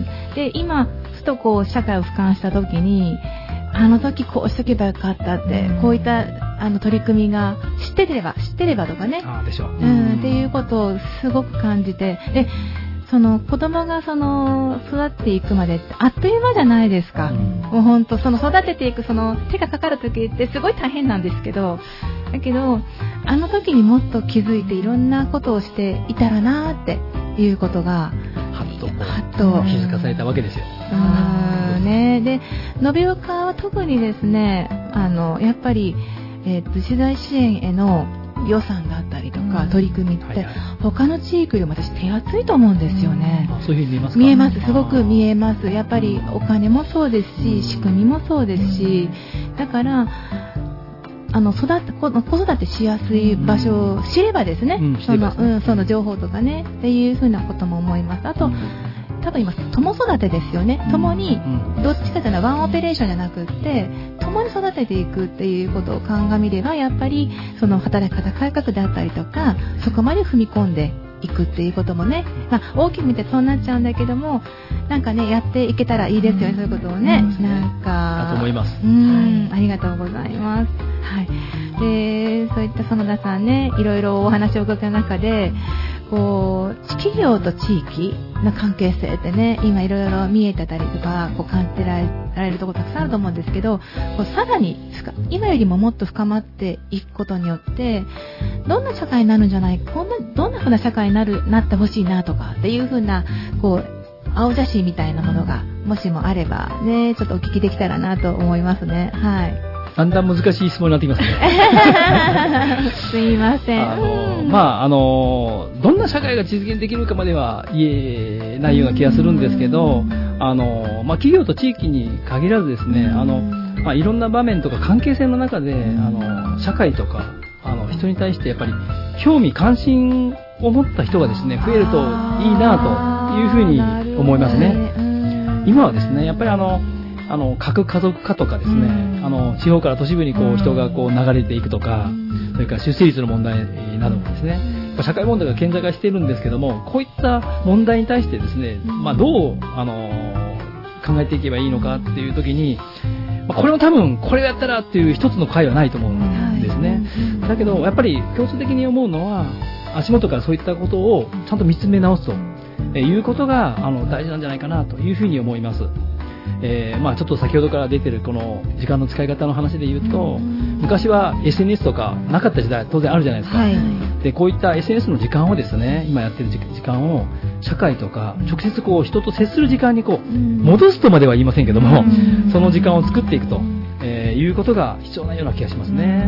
で今ふとこう社会を俯瞰した時にあの時こうしとけばよかったって、うん、こういったあの取り組みが知ってれば知ってればとかねあでしょう、 うん、っていうことをすごく感じてでその子供がその育っていくまでってあっという間じゃないですか、うん、もう本当その育てていくその手がかかる時ってすごい大変なんですけどだけどあの時にもっと気づいていろんなことをしていたらなっていうことがはっとこうはっと気づかされたわけですよ。 うんねで延岡は特にですねあのやっぱり、えー、次世代支援への予算だったりとか、うん、取り組みって、はいはい、他の地域よりも私手厚いと思うんですよね、 うん、そういうふうに見えますか？ 見えますすごく見えますやっぱりお金もそうですし仕組みもそうですしだからあの育て子育てしやすい場所を知ればですね、うん、その、うん、その情報とかねっていうふうなことも思いますあと、うん多分今共育てですよね共にどっちかというのはワンオペレーションじゃなくって共に育てていくっていうことを鑑みればやっぱりその働き方改革であったりとかそこまで踏み込んでいくっていうこともね、まあ、大きく見てそうなっちゃうんだけども、なんかねやっていけたらいいですよね、そういうことをね、なんかだと思います。 うん、はい、ありがとうございます。はい。で、そういった園田さんね、いろいろお話を伺う中で、こう企業と地域の関係性ってね、今いろいろ見えてたりとか、こう感じられるところたくさんあると思うんですけど、こうさらに今よりももっと深まっていくことによって、どんな社会になるんじゃないか、こんなどんな風な社会になるなってほしいなとかっていう風なこう青写真みたいなものがもしもあればね、ちょっとお聞きできたらなと思いますね。はい。 だんだん難しい質問になってきますね。 すいません。 あの、まあ、あの、どんな社会が実現できるかまでは言えないような気がするんですけど、あの、まあ、企業と地域に限らずですね、あの、まあ、いろんな場面とか関係性の中で、あの、社会とか、あの、人に対してやっぱり興味関心を持った人がですね、増えるといいなというふうに思いますね。今はですね、やっぱりあの、あの核家族化とかですね、あの地方から都市部にこう人がこう流れていくとか、それから出生率の問題などもですね、社会問題が顕在化しているんですけども、こういった問題に対してですね、まあ、どうあの考えていけばいいのかっていう時に、まあ、これも多分これをやったらっていう一つの解はないと思うんですね。だけどやっぱり共通的に思うのは、足元からそういったことをちゃんと見つめ直すということがあの大事なんじゃないかなというふうに思います。えーまあ、ちょっと先ほどから出てるこの時間の使い方の話で言うと、昔は エスエヌエス とかなかった時代当然あるじゃないですか、はい、でこういった エスエヌエス の時間をですね、今やってる時間を社会とか直接こう人と接する時間にこう戻すとまでは言いませんけども、その時間を作っていくと、えー、いうことが必要なような気がしますね。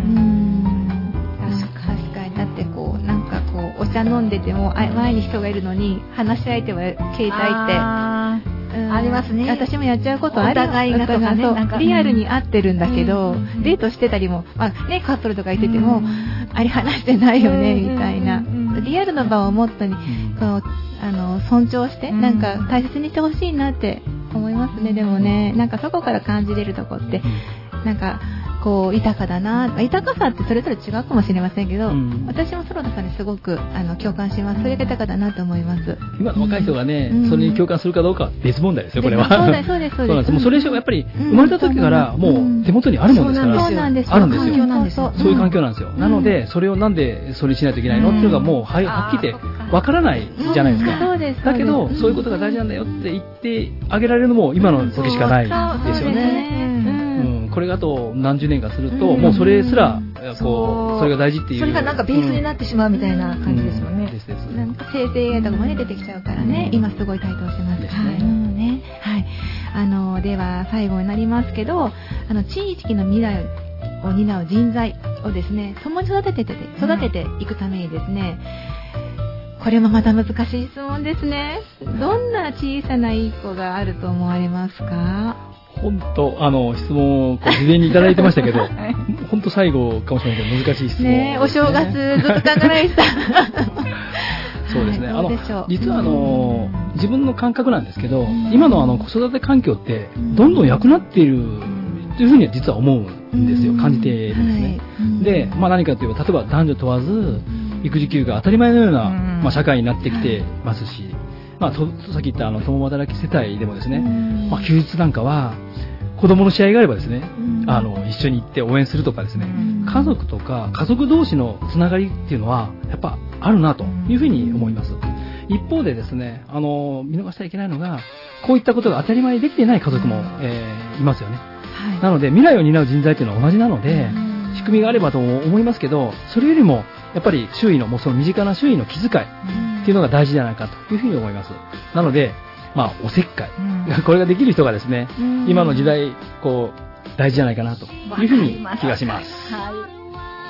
確かに、だってこうなんかこうお茶飲んでても前に人がいるのに話し相手は携帯ってうん、ありますね。私もやっちゃうことある。お互いがとかね、なんかリアルに会ってるんだけど、うん、デートしてたりも、まあね、カップルとかいてても、うん、あれ話してないよね、みたいな、うん、リアルの場をもっとにこうあの尊重して、うん、なんか大切にしてほしいなって思いますね。でもね、なんかそこから感じれるとこってなんかこう豊かだな、豊かさってそれぞれ違うかもしれませんけど、うん、私も園田さんにすごくあの共感します。それが豊かだなと思います。 今の若い人がね、うん、それに共感するかどうかは別問題ですよ、これは。 そうです、そうです、そうです。 もうそれ以上やっぱり生まれた時からもう手元にあるもんですから、 そうなんですよ。 あるんですよ。そういう環境なんですよ。 うん、 なのでそれをなんでそれしないといけないのっていうのがもうはっきり言ってわからないじゃないですか。 そうです。 だけどそういうことが大事なんだよって言ってあげられるのも今の時しかないですよね。これがあと何十年かすると、うん、もうそれすらこう そ, それが大事っていう、 それがなんかベースになってしまうみたいな感じですよね。うんうん、ですです。 なんか生成 エーアイ とかもね出てきちゃうからね、うん、今すごい台頭してます。ですね。はい。うんね、はい。あのでは最後になりますけど、あの地域の未来を担う人材をですね、共に育ててて育てていくためにですね。うん、これもまた難しい質問ですね。どんな小さないい子があると思われますか？ 本当あの質問をこう事前にいただいてましたけど、はい、本当最後かもしれないけど難しい質問ですね。 ね、お正月ずっと考えられてた。 そうですね。はい、あの実はあの自分の感覚なんですけど、今のあの子育て環境ってどんどん良くなっているというふうには実は思うんですよ。感じているんですね。はい、で、まあ何かというと例えば男女問わず育児休暇が当たり前のようなまあ社会になってきてますし。まあ、さっき言ったあの共働き世帯でもですね、まあ、休日なんかは子供の試合があればですね、あの一緒に行って応援するとかですね、家族とか家族同士のつながりっていうのはやっぱあるなというふうに思います。一方でですね、あの見逃してはいけないのがこういったことが当たり前にできていない家族も、えー、いますよね。はい、なので未来を担う人材というのは同じなので仕組みがあればと思いますけど、それよりもやっぱり周囲のもうその身近な周囲の気遣いっていうのが大事じゃないかというふうに思います。なので、まあ、おせっかい、うん、これができる人がですね、うん、今の時代こう大事じゃないかなというふうに気がします。 はい、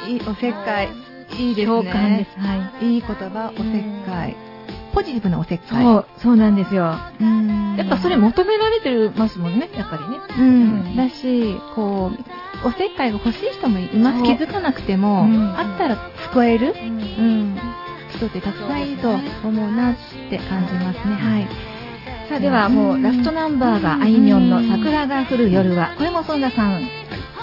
いいおせっかい、いいですね。 感です。はい、 いい言葉、おせっかい、ポジティブなおせっかい。 そう、そうなんですよ。うんやっぱそれ求められてますもんね、やっぱりね。 うん、うん、だし、こうおせっかいが欲しい人もいます。気づかなくても、うん、あったら救える。うんうん人ってたくさんいると思うなって感じますね。はい。 さあではもうラストナンバーがあいみょんの桜が降る夜は、これも園田さん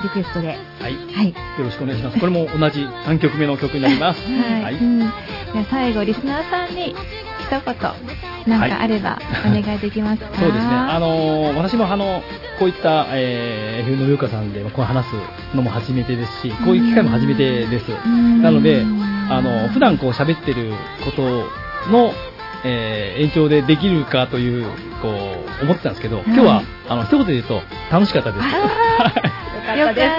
リクエストで。 はい。 はい。 よろしくお願いします。これも同じさんきょくめの曲になります。 はい。 はい。 うん、じゃあ最後リスナーさんに一言なんかあればお願いできますか。 そうですね。あのー、私もあのこういった、えー、エフエム のようかさんでこう話すのも初めてですし、こういう機会も初めてです。なので、あの普段こう喋ってることの、えー、延長でできるかというこう思ってたんですけど、今日はあの一言で言うと楽しかったです。 よかったです。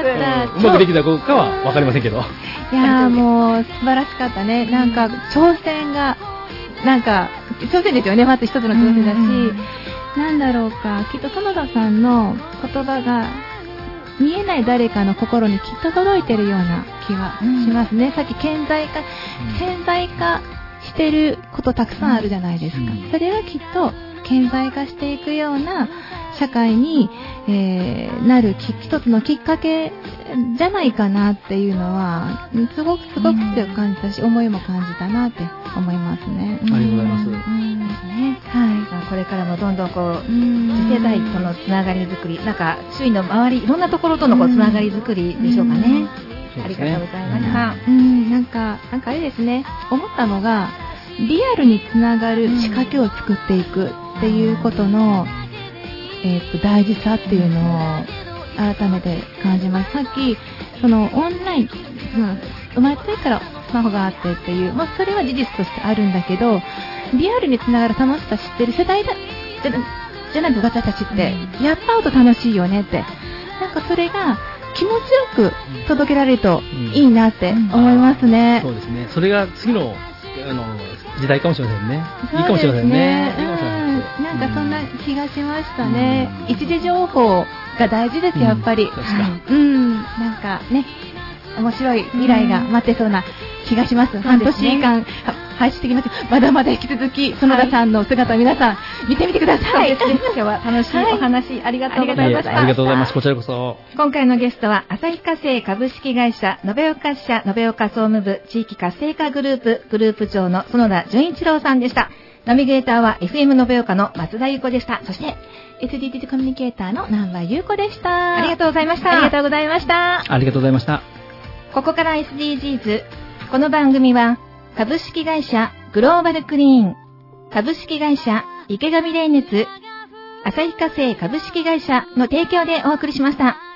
うまくできたかはわかりませんけど。 いやーもう素晴らしかったね。なんか挑戦がなんか挑戦ですよね。まず一つの挑戦だし、なんだろうか、きっと園田さんの言葉が見えない誰かの心にきっと届いてるような気がしますね。さっき顕在化顕在化してることたくさんあるじゃないですか。それはきっと顕在化していくような社会に、えー、なる一つのきっかけじゃないかなっていうのはすごくすごく強く感じたし、思いも感じたなって思いますね。 ありがとうございます。うんね、はい。これからもどんどんこう次世代とのつながりづくり、なんか周囲の周りいろんなところとのこうつながりづくりでしょうかね。ありがとうございました。 うん、なんかなんかあれですね。思ったのがリアルにつながる仕掛けを作っていくっていうことの、えー、と大事さっていうのを改めて感じます。さっきそのオンライン、まあ、生まれてからスマホがあってっていう、まあ、それは事実としてあるんだけど、リアルにつながる楽しさ知ってる世代だじゃ、じゃないと私たちってやっぱ会うと楽しいよねって、なんかそれが気持ちよく届けられるといいなって思いますね。 そうですね。それが次のあの時代かもしれませんね。いいかもしれませんね。いいかもしれませんね。 なんかそんな気がしましたね。うん、一時情報が大事です、やっぱり。うん、確かうん、なんかね、面白い未来が待ってそうな気がします。うん、半年間配信してきます。まだまだ引き続き園田さんの姿を皆さん見てみてください。 そうですね。今日は楽しいお話、はい、ありがとうございました。 ありがとうございます。こちらこそ。 今回のゲストは旭化成株式会社延岡支社延岡総務部地域活性化グループグループ長の園田純一郎さんでした。ナビゲーターは エフエム 延岡の松田優子でした。そしてエスディージー コミュニケーターの南波優子でした。 ありがとうございました。 ありがとうございました。 ありがとうございました。 ここから エスディージーズ。この番組は株式会社グローバルクリーン、株式会社池上冷熱、旭化成株式会社の提供でお送りしました。